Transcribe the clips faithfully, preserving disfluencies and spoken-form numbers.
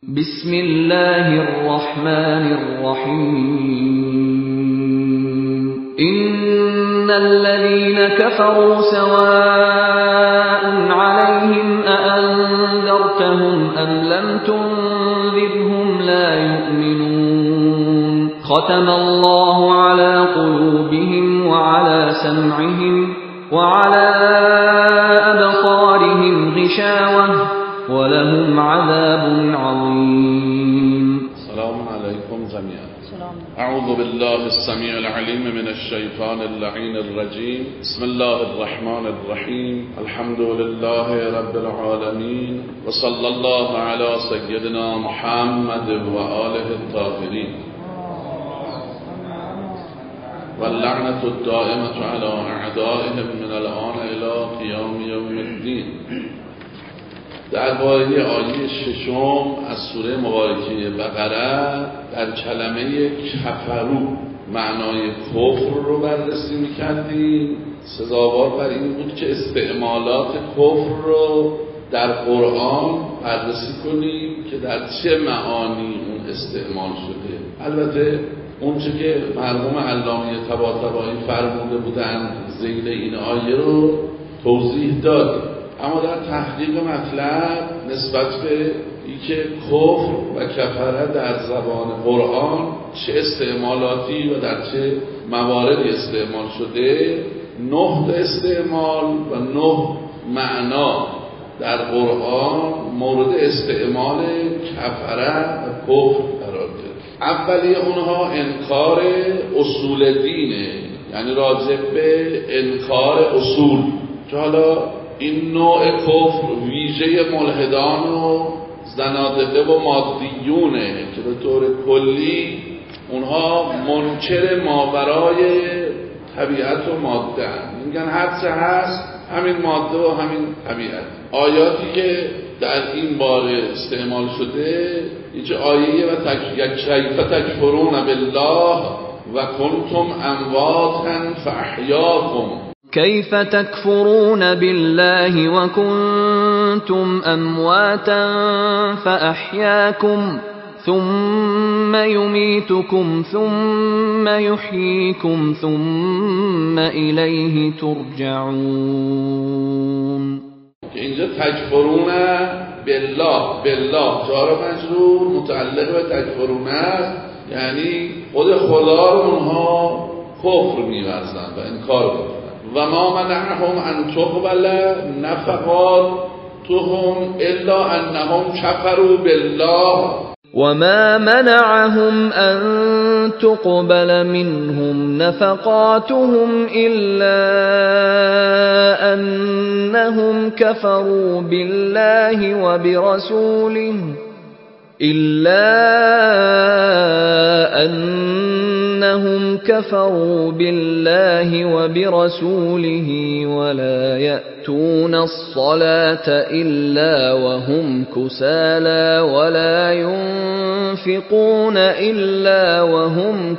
بسم الله الرحمن الرحيم إن الذين كفروا سواء عليهم أأنذرتهم أم لم تنذرهم لا يؤمنون ختم الله على قلوبهم وعلى سمعهم وعلى أبصارهم غشاوة ولهم عذاب عظيم. السلام عليكم جميعا. أعوذ بالله السميع العليم من الشيطان اللعين الرجيم. بسم الله الرحمن الرحيم. الحمد لله رب العالمين وصلى الله على سيدنا محمد وآله الطاهرين واللعنة الدائمة على أعدائهم من الآن إلى قيام يوم الدين. درباره آیه ششم از سوره مبارکه بقره در کلمه کفرو معنای کفر رو بررسی می‌کردیم. سزاوار بر این بود که استعمالات کفر رو در قرآن بررسی کنیم که در چه معانی اون استعمال شده. البته اونچه که مرحوم علامه طباطبایی فرموده بودن ذیل این آیه رو توضیح دادیم، اما در تحقیق مطلب نسبت به اینکه کفر و کفره در زبان قرآن چه استعمالاتی و در چه مواردی استعمال شده، نه استعمال و نه معنا در قرآن مورد استعمال کفره و کفر قرار گرفت. اولی اونها انکار اصول دینه، یعنی راجع به انکار اصول، که حالا این نوع کفر ویژه ملحدان و زنادقه و مادیونه که به طور کلی اونها منکر ماورای طبیعت و ماده هست. میگن هر چه هست همین ماده و همین طبیعت. آیاتی که در این باره استعمال شده هیچ آیه و تک... یک کیف تکفرون بالله و کنتم امواتا فاحیاکم. كيف تكفرون بالله وكنتم أمواتا فأحياكم ثم يميتكم ثم يحييكم ثم إليه ترجعون. اینجا تکفرون بالله، بالله جار مجرور متعلق به تکفرون یعنی خود خدا رو اونها کفر می‌ورزند و انکار می‌کنند. و ما منعهم ان تقبل نفقاتهم الا انهم كفروا بالله. وما منعهم أن تقبل منهم نفقاتهم إلا أنهم كفروا بالله وبرسوله إلا أنهم كفروا بالله وبرسوله ولا يأتون الصلاة إلا وهم كسالى ولا ينفقون إلا وهم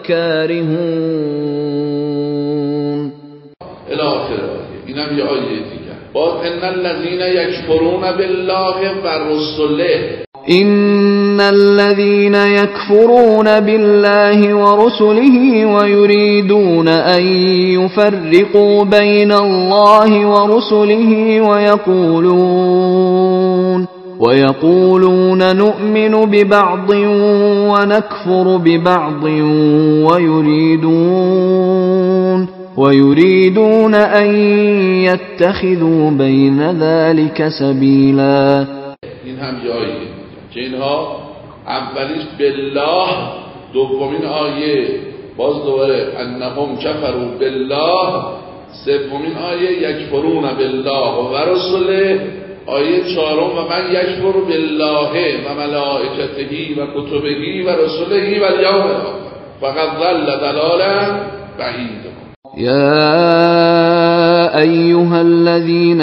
كارهون. إلى آخر این هم یه آیه دیگه. باز ان الذين يكفرون بالله ورسوله، إن الذين يكفرون بالله ورسله ويريدون أن يفرقوا بين الله ورسله ويقولون ويقولون نؤمن ببعض ونكفر ببعض ويريدون ويريدون أن يتخذوا بين ذلك سبيلا. این هم یه آیه که اینها اولیش بالله، دومین آیه باز دوباره انهم کفروا بالله، سومین آیه یکفرون بالله و رسوله، آیه چهارم و من یکفر بالله و ملائکته و کتبه و رسوله و الیوم الاخر فقد ضل ضلالا بعیدا. يا أيها الذين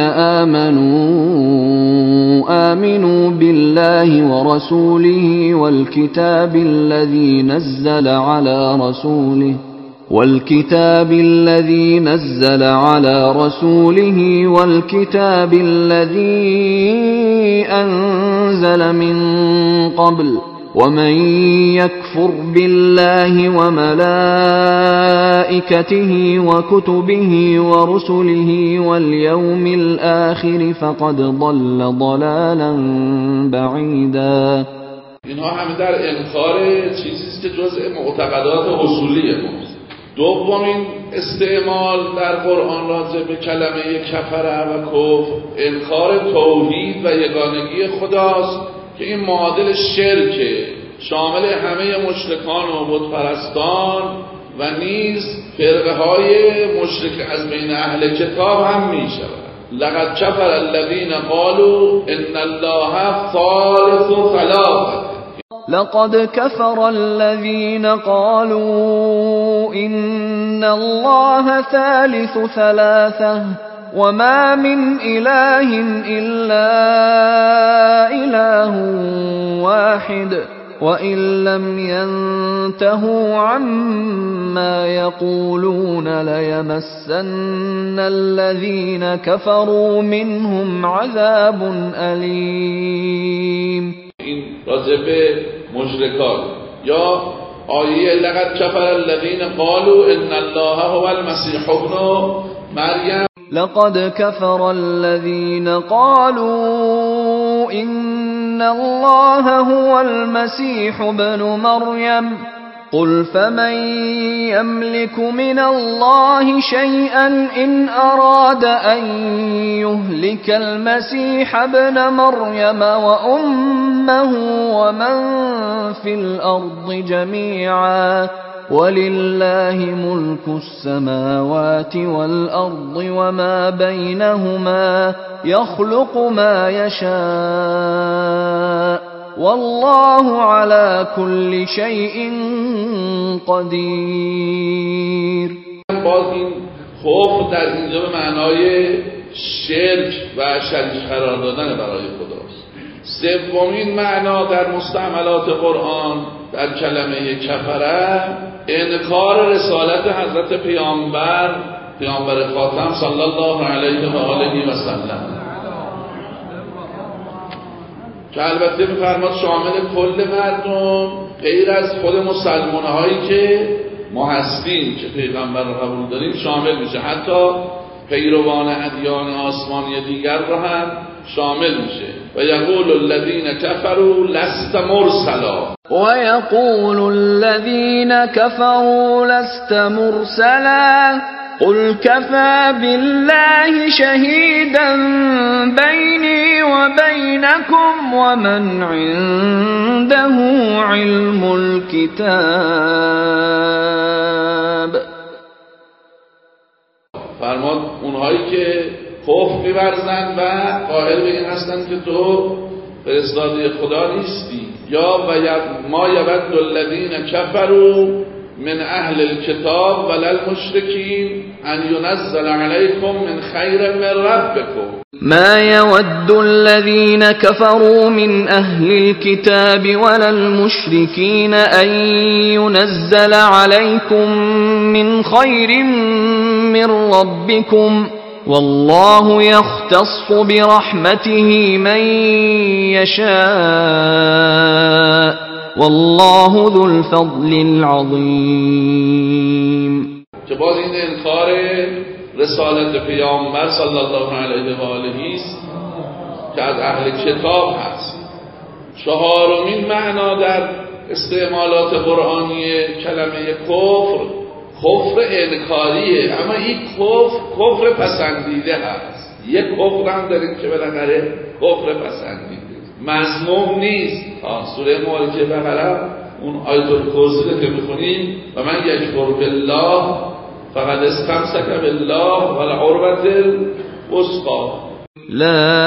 آمنوا آمنوا بالله ورسوله والكتاب الذي نزل على رسوله والكتاب الذي نزل على رسوله والكتاب الذي أنزل من قبل ومن يكفر بالله وملائكته وكتبه ورسله واليوم الآخر فقد ضل ضلالا بعيدا. اینها همه در انکار چیزیست که جزء معتقدات اصولی ماست. دومین استعمال در قرآن راجع به کلمه کفر و کفر انکار توحید و یگانگی خداست که این معادل شرکه، شامل همه مشرکان و بتپرستان و نیز فرقه های مشرک از بین اهل کتاب هم می شود. لقد کفر الذین قالوا ان الله ثالث ثلاثه لقد كفر الذين قالوا إن الله ثالث ثلاثة وما من إله إلا إله واحد وإن لم ينتهوا عما يقولون ليمسن الذين كفروا منهم عذاب أليم. این راجع به مشرکان یا آیه لقد کفر الذین قالوا ان الله هو المسیح ابن مریم لقد كفر الذين قالوا إن الله هو المسيح ابن مريم قل فمن يملك من الله شيئا إن أراد أن يهلك المسيح ابن مريم وأمه ومن في الأرض جميعا ولله ملك السماوات والأرض وما بينهما يخلق ما يشاء والله على كل شيء قدیر. باز این خوف در اینجا به معنای شرک و شریک قرار دادن برای خداست. سومین معنا در مستعملات قرآن در کلمه کفره انکار رسالت حضرت پیامبر پیامبر خاتم صلی الله علیه و آله و سلم که البته می‌فرماد شامل کل مردم غیر از خود مسلمان هایی که ما هستیم که پیغمبر رو قبول داریم شامل میشه، حتی پیروان ادیان آسمانی دیگر رو هم شامل میشه. و یقول الذین کفروا لست مرسلا و یقول الذین کفروا لست مرسلا قل كفى بالله شهيدا بيني وبينكم ومن عنده علم الكتاب. فرماد اونهایی که کفر می‌ورزند و قائل به این هستند که تو فرستاده خدا نیستی. یا و ما یود الذین کفروا من اهل الكتاب ولا المشركين ان ينزل عليكم من خير من ربكم. ما يود الذين كفروا من أهل الكتاب ولا المشركين أن ينزل عليكم من خير من ربكم والله يختص برحمته من يشاء والله ذو الفضل العظیم. که باز این انکار رسالت پیامبر صلی الله علیه و آله است که از اهل کتاب هست. چهارمین معنا در استعمالات قرآنی کلمه کفر کفر انکاریه، اما این کفر کفر پسندیده هست. یک کفر هم داریم که بالاخره کفر پسندیده مذموم نیست. سوره مبارکه بقره اون آیت الکرسی که میخونیم و من یکفر بالله فقد استمسک بالله والعروة الوثقی لا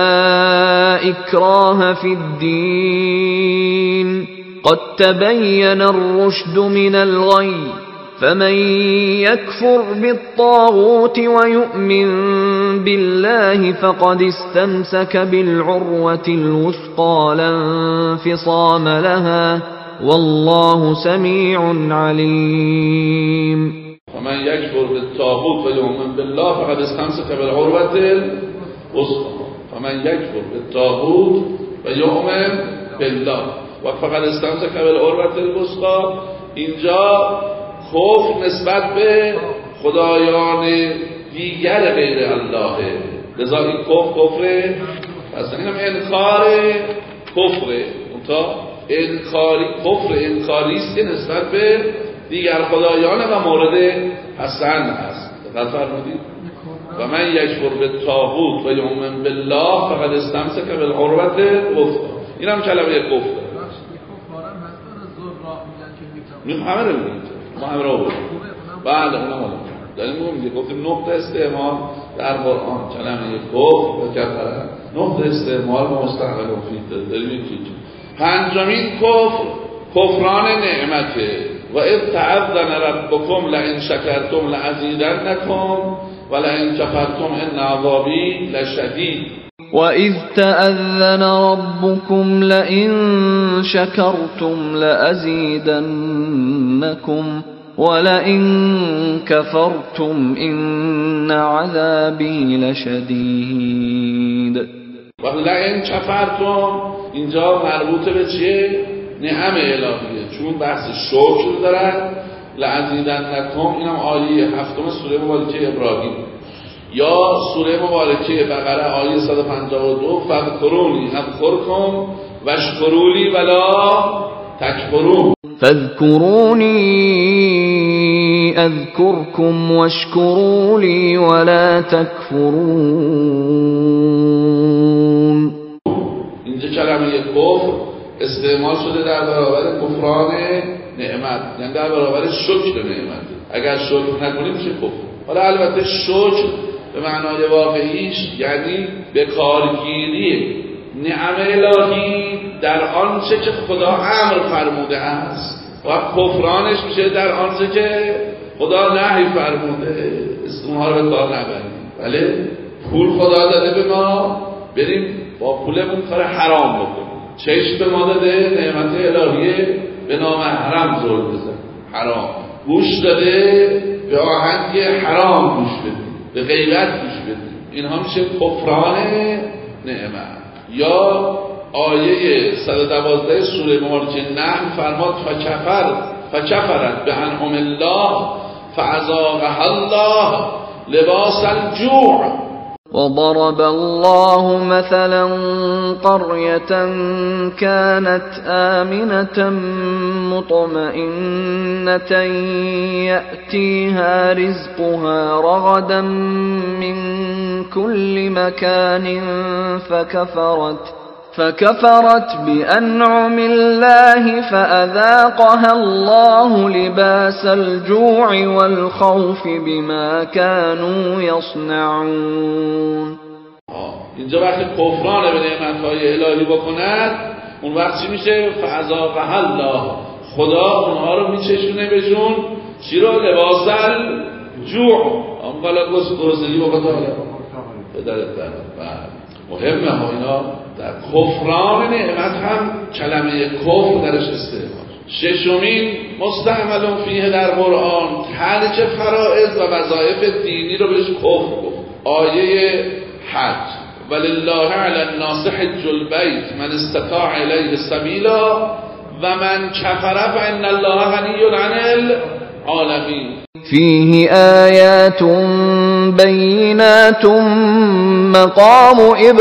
اکراه فی الدین قد تبین الرشد من الغی فمن يكفر بالطاغوت ويؤمن بالله فقد استمسك بالعروة الوثقى لا انفصام لها والله سمیع علیم. فمن یکفر بالطاغوت و یؤمن بالله فقد استمسک بالعروة الوثقی. فمن یکفر بالطاغوت و یؤمن بالله و فقد استمسک بالعروة الوثقی. اینجا کفر نسبت به خدایان دیگر غیر الله، لذا این کفر کفره. پس این هم انکار کفره، اونتا انکاری کفر انکاری است نسبت به دیگر خدایان و مورد حسن است. دقت فرمودید؟ و من یکفر بالطاغوت و یؤمن بالله فقد استمسک بالعروة الوثقی. این هم کلمه کفر. این همه رو میگیم، ما همه رو بودیم. بعد اونم حالا داریم میگیم گفتیم نقطه استعمال در قرآن کلمه کفر و کفر، نقطه استعمال مستعمل و فیه داریم یکی. پنجمین کفر کفران نعمته. و اذ تعذن ربکم لئن شکرتم لازیدنکم و لئن کفرتم ان عذابی لشدید. وَإِذْ تَأَذَّنَ رَبُّكُمْ لَئِن شَكَرْتُمْ لَأَزِيدَنَّكُمْ وَلَئِن كَفَرْتُمْ إِنَّ عَذَابِي لَشَدِيدٌ. و لئن کفرتم اینجا مربوط به چیه؟ نعم الهیه، چون بحث شکر دارن. لأزیدنکم اینم آیه هفتم سوره مبارکه ابراهیم، یا سوره مبارکه بقره آیه صد و پنجاه و دو فاذکرونی اذکرکم واشکروا ولا تکفرون. فاذکرونی اذکرکم واشکروا لی ولا تکفرون. اینجا کلمه کفر استعمال شده در برابر کفران نعمت، یعنی در برابر شکر نعمت. اگر شکر نکنیم میشه کفر. حالا البته شکر به معنای واقعیش یعنی به کارگیری نعم الهی در آنچه که خدا امر فرموده است و کفرانش میشه در آنچه که خدا نهی فرموده. اونها رو به کار نبریم. بله پول خدا داده به ما، بریم با پولمون کار حرام بکنیم. چشم به ما داده نعمت الهیه، به نام حرام زل بزن حرام. گوش داده به آهنگ حرام گوش بدیم، به غیبت گوش بدیم. اینها میشه کفران نعمت. یا آیه صد و دوازده سوره مبارکه نحل فرماد فکفر فکفرت بانعم الله فاذاقها الله لباس الجوع. وضرب الله مثلا قرية كانت آمنة مطمئنة يأتيها رزقها رغدا من كل مكان فكفرت فكفرت بأنعم الله فأذاقها الله لباس الجوع والخوف بما كانوا يصنعون. اینجا وقتی کفران به نعمت‌های الهی بکند اون وقت چی میشه؟ فأذاقها الله، خدا اونها رو میچشونه بهشون چی رو؟ لباس الجوع. اون بالا گرسنگی بکنه پدرت در مهمه ها اینا. در کفران نعمت هم کلمه کفر درش استعمال. ششمین مستعمل فیه در قرآن ترک فرائض و وظایف دینی رو بهش کفر گفت. آیه حج ولله علی الناس حج البیت من استطاع الیه سبیلا و من کفر فان الله غنی عن العالمین. فيه آيات بينات مقام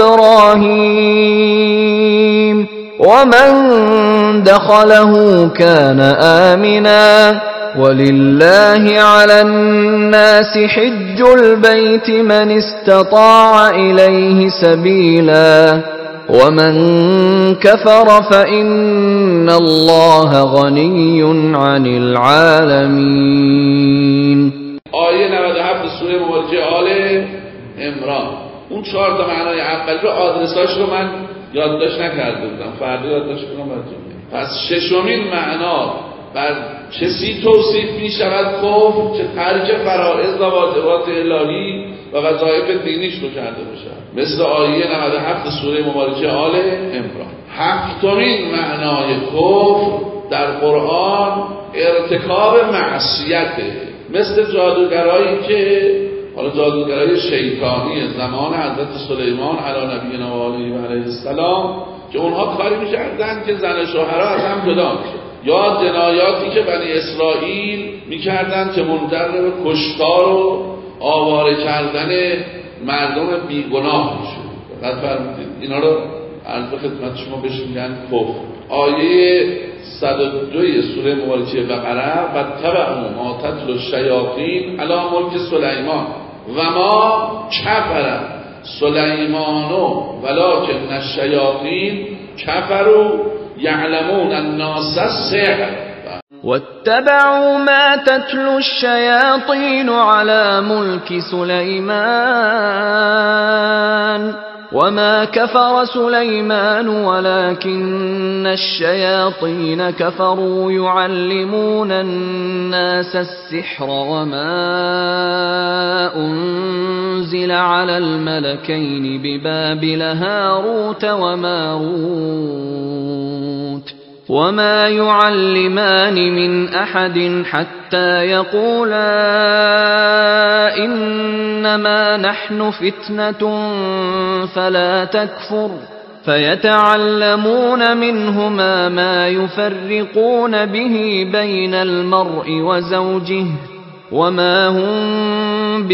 إبراهيم ومن دخله كان آمنا ولله على الناس حج البيت من استطاع إليه سبيلا ومن كفر فإن الله غني عن العالمين. آیه نود و هفت سوره مبارکه آل عمران. اون چهار تا معنای اول رو آدرساش رو من یادداشت نکرده بودم، فردا یادداشت کنم براتون. پس ششمین معنا بر کسی توصیف می شود کفر که ترک فرائض و واجبات الهی و وظایف دینیش رو کرده باشد، مثل آیه نود و هفت سوره مبارکه آل عمران. هفتمین معنای کفر در قرآن ارتکاب معصیته، مثل جادوگرایی که حالا جادوگرای شیطانی زمان حضرت سلیمان علی نبینا و آله و علیه السلام که اونها کاری میکردن که زن شوهرها از هم جدا میشد، یا جنایاتی که بنی اسرائیل میکردن که منجر به کشتار و آواره کردن مردم بیگناه میشد. دقت فرمودید اینا رو عرض خدمت شما بهش میگن کفر. آیه صد و دو سوره مبارکه بقره و تبعوا ما تتلو الشیاطین علی ملک سلیمان و ما کفر سلیمان ولکن الشیاطین کفروا یعلمون الناس السحر واتبعوا ما تتلو الشياطين على ملك سليمان وما كفر سليمان ولكن الشياطين كفروا يعلمون الناس السحر وما أنزل على الملكين ببابل هاروت وماروت وما يعلمان من أحد حتى يقولا إنما نحن فتنة فلا تكفر فيتعلمون منهما ما يفرقون به بين المرء وزوجه وما هم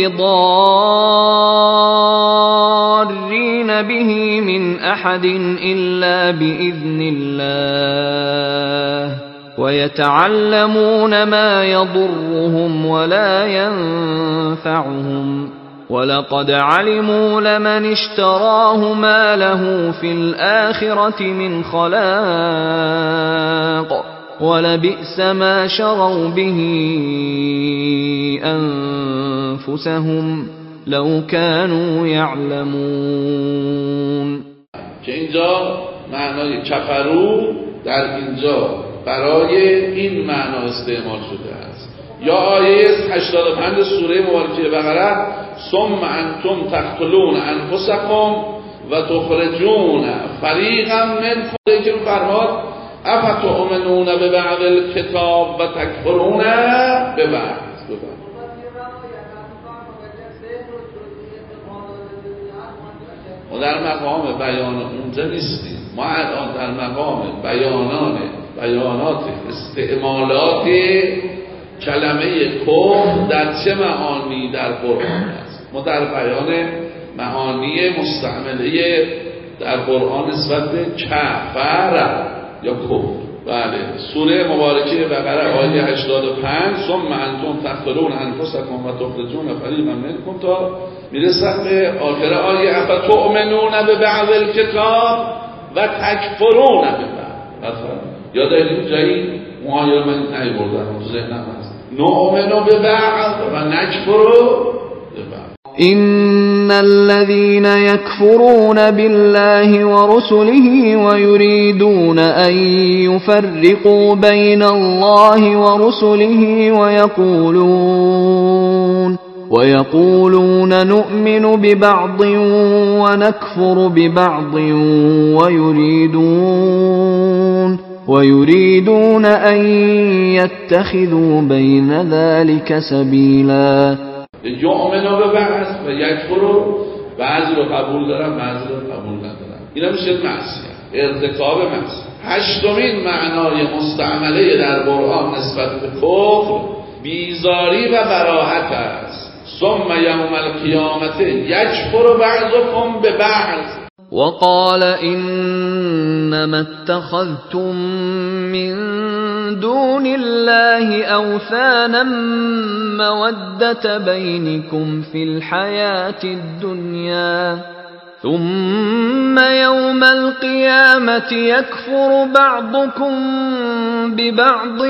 بضارين به من أحد إلا بإذن الله ويتعلمون ما يضرهم ولا ينفعهم ولقد علموا لمن اشتراه ما له في الآخرة من خلاق ولبئس ما شروا به أنفسهم لو كانوا يعلمون. که اینجا معنای کفرو در اینجا برای این معنا استعمال شده است. یا آیه هشتاد و پنج سوره مبارکه بقره ثم انتم تقتلون انفسکم و تخرجون فریقا منکم که فرماد افتؤمنون ببعض الکتاب و تکفرون ببعض. ما در مقام بیان اونجا نیستیم، ما الان در مقام بیانان بیانات استعمالات کلمه کفر در چه معانی در قرآن است. ما در بیان معانی مستعمله در قرآن نسبت به کفر یا کفر. بله، سوره مبارکه بقره آیه هشتاد و پنج ثم انتم تقتلون انفسکم و تخرجون فریقا منکم تا میرسد به آخر آیه افتؤمنون ببعض الکتاب و تکفرون ببعض. یاد این جایی معایر من نیاوردم تو ذهنم هست نؤمن ببعض و نکفر ببعض. إن الذين يكفرون بالله ورسله ويريدون أن يفرقوا بين الله ورسله ويقولون ويقولون نؤمن ببعض ونكفر ببعض ويريدون ويريدون أن يتخذوا بين ذلك سبيلا. یؤمنو به بعض و یکفرو، بعضی رو قبول دارن بعضی رو قبول ندارن. اینا میشه معصیت، ارتکاب معصیت. هشتمین معنای مستعمله در قرآن نسبت به کفر بیزاری و براحت است. ثم یوم القیامت یکفر بعضکم به بعض. وقال إنما اتخذتم من دون الله أوثانا مودة بينكم في الحياة الدنيا ثم يوم القيامة يكفر بعضكم ببعض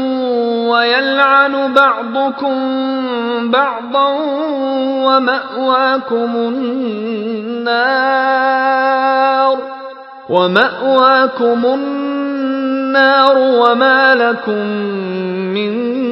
ويلعن بعضكم بعضا ومأواكم النار ومأواكم النار وما لكم من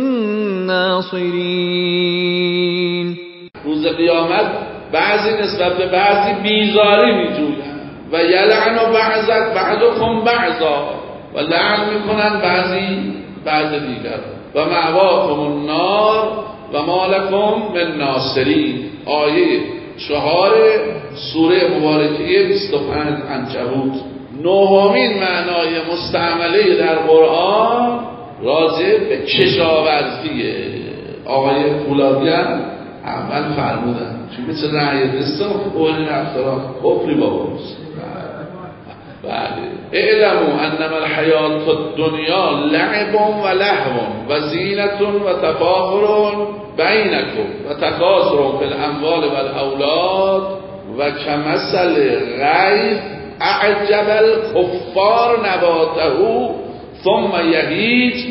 ناصرین. روز قیامت بعضی نسبت به بعضی بیزاری میجویند و یلعن بعضک بعضکم بعضا و لعن میکنن بعضی بعض دیگر. و مأواکم النار و ما لکم من ناصرین. آیه چهار سوره مبارکه بیست و پنج عنکبوت. نهمین معنای مستعمله در قرآن راجع به کشاورزیه. آقای فولادی هم اول فرمودن چون مثل رعی دستان که قولی رفتاران کفری باباست. بله اعلموا انما الحیات الدنیا لعب و لهو و زینت و تفاخر بینکم و تکاثر فی الاموال و الاولاد و کمثل غیث اعجب الکفار نباته ثم یهیج.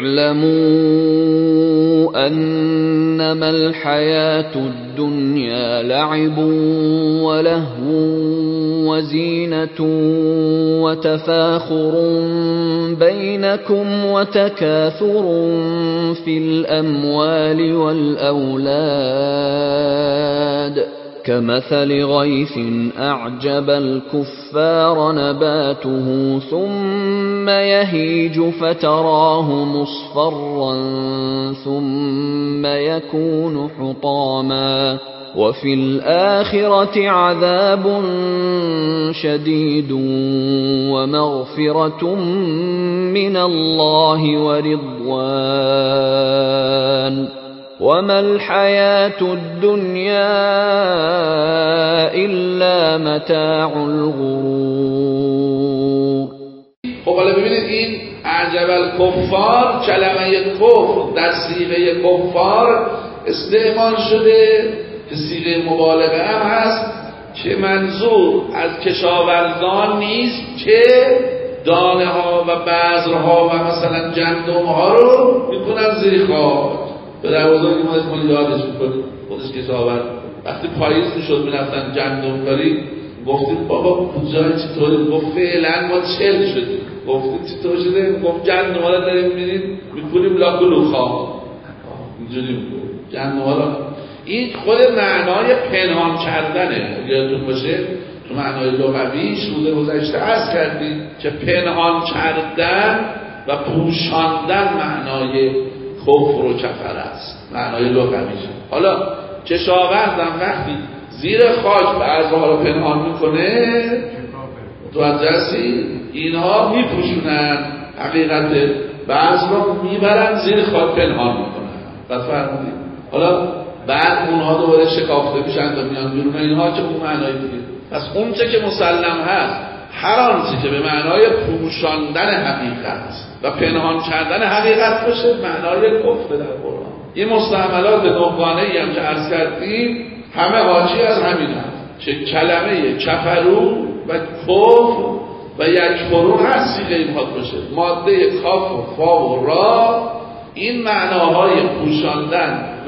اعلموا انما الحياة الدنيا لعب ولهو وزينة وتفاخر بينكم وتكاثر في الأموال والأولاد كمثل غيث أعجب الكفار نباته ثم يهيج فتراه مصفرا ثم يكون حطاما وفي الآخرة عذاب شديد ومغفرة من الله ورضوان وما الحياة الدنيا إلا متاع الغرور. خب حالا ببینید این اعجب الکفار، کلمه کفر در صیغه کفار استعمال شده که صیغه مبالغه هم هست که منظور از کشاورزان نیست که دانه ها و بذرها و مثلا گندم ها رو میکنن زیر خاک. به در بزرگی ما از مالی یادش میکنیم خودش کشاورز وقتی پاییز میشد میرفتن گندم کاری گفتید بابا کجای چطوری؟ گفت فعلا ما چل شدیم. گفتید چطور شده؟ گفت گندم ها رو داریم میبینید میکنیم لاکو لوخا اینجوری میکنیم گندم ها رو. این خود معنای پنهان کردنه. یادتون باشه تو معنای لغویش روز گذشته عرض کردیم که پنهان کردن و پوشاندن معنای کفر و کفر است، معنای لغویش. حالا کشاورزم وقتی زیر خاک بعضها رو پنهان میکنه تو اندرسی اینها میپوشونن حقیقت بعض رو میبرن زیر خاک پنهان میکنن. بعد فرمودیم حالا بعد اونها دوباره شکافته میشن و میان بیرون اینها که اون معنای دیگه. پس اون چه که مسلم هست هر آنچه که به معنای پوشاندن حقیقت و پنهان کردن حقیقت باشه معنای کفر در قرآن. این مستعملات نهگانه‌ای هم که عرض کردیم همه حاجی از همین هست که کلمه کفرو و کفر و یکفرون هست سیغه این حاد باشه. ماده کاف و فا و را این معناهای پوشاندن و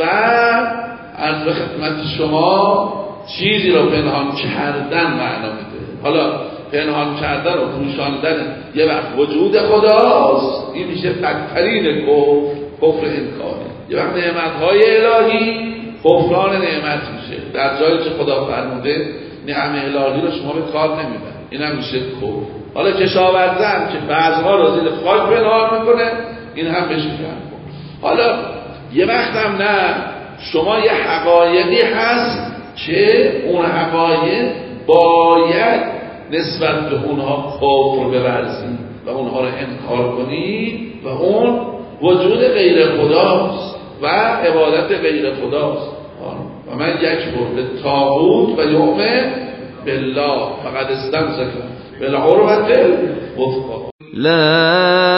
عرض به خدمت شما چیزی رو پنهان کردن معنا میده. حالا پنهان کردن و پوشاندن یه وقت وجود خداست، این میشه بدترین کفر، کفر انکاری. یه وقت نعمتهای الهی کفران نعمت میشه. در جایی که خدا فرموده نعم الهی رو شما به کار نمیبرید، این هم میشه کفر. حالا کشاورزن که بعضها رو زیر خاک پنهان میکنه این هم بشه کفر. حالا یه وقت هم نه، شما یه حقایقی هست که اون حقایق باید نسبت به اونها کفر بورزید و اونها رو انکار کنید و اون وجود غیر خداست و عبادت غیر خداست. و من یک بر به طاغوت و یؤمن بالله فقد استمسک بالعروة الوثقی. لا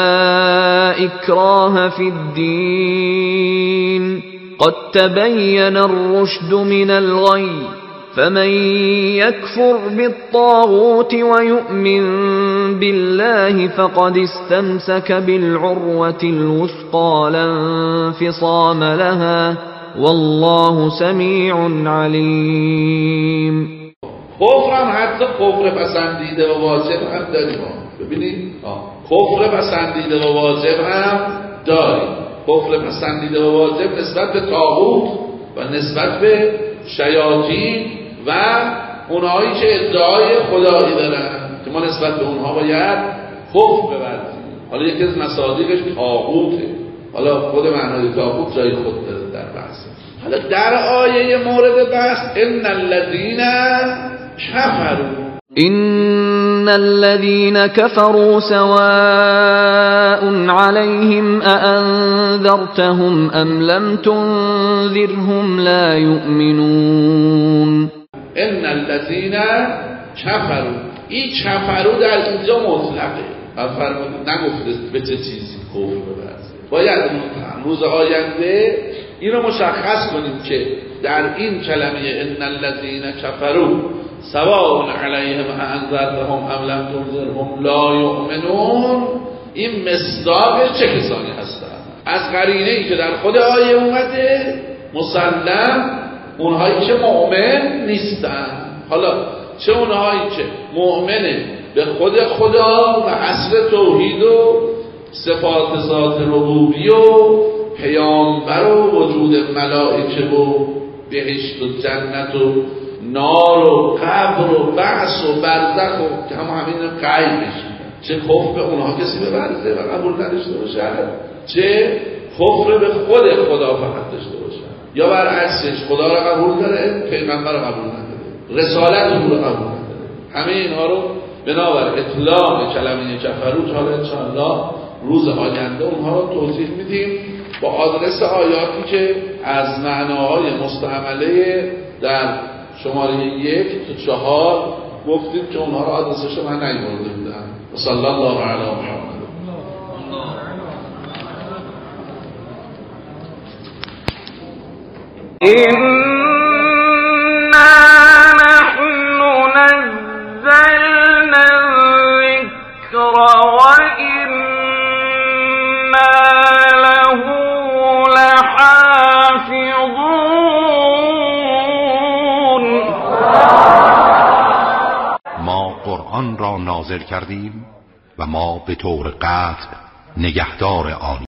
اکراه فی الدین قد تبین الرشد من الغی فمن يكفر بالطاغوت ويؤمن بالله فقد استمسك بالعروة الوثقى لا انفصام لها والله سميع عليم. کفر هم حتی کفر پسندیده و واجب هم داریم. ببینید کفر پسندیده و واجب هم داریم. کفر پسندیده و واجب نسبت به طاغوت و نسبت به شیاطین و اونهایی که ادعای خدایی دارن که ما نسبت به اونها باید کفر بورزیم. حالا یکی از مصادیقش طاغوته. حالا خود معنای طاغوت جای خود داره در بحث. حالا در آیه مورد بحث ان الذين كفروا إن الذين كفروا سواء عليهم أأنذرتهم أم لم تنذرهم لا يؤمنون. ان الذين كفروا، این کفرو در اینجا مطلقه، فرمود نگفته به چه چیزی کفر ببرزه. باید روز آینده این رو مشخص کنیم که در این کلمه ان الذين كفروا سواء علیهم انذرتهم ام لم تنذرهم لا یؤمنون، این مصداق چه کسانی هستند؟ از قرینه ای که در خود آیه اومده مسلم اونهایی که مؤمن نیستن. حالا چه اونهایی که مؤمنه به خود خدا و اصل توحید و صفات ذات ربوبی و پیامبر و وجود ملائکه و بهشت و جنت و نار و قبر و بعث و برزخ و هم همین غیبش، چه کفر به اونها کسی ببرزه و قبول نداشته باشه، چه کفر به خود خدا فقط داشته باشه، یا برعکسش خدا را قبول داره پیغمبر را قبول نداره، رسالت او را قبول نداره. همه اینها رو بنابر اطلاق کلمه کفرو حالا انشاءالله روز آینده اونها رو توضیح میدیم با آدرس آیاتی که از معناهای مستعمله در شماره یک تا چهار گفتیم که اونها رو آدرسش رو من نیاورده بودم. صلی الله علی محمد. إنا نحن نزلنا الذكر وإنا له لحافظون. ما قرآن را نازل کردیم و ما به طور قطع نگهدار آن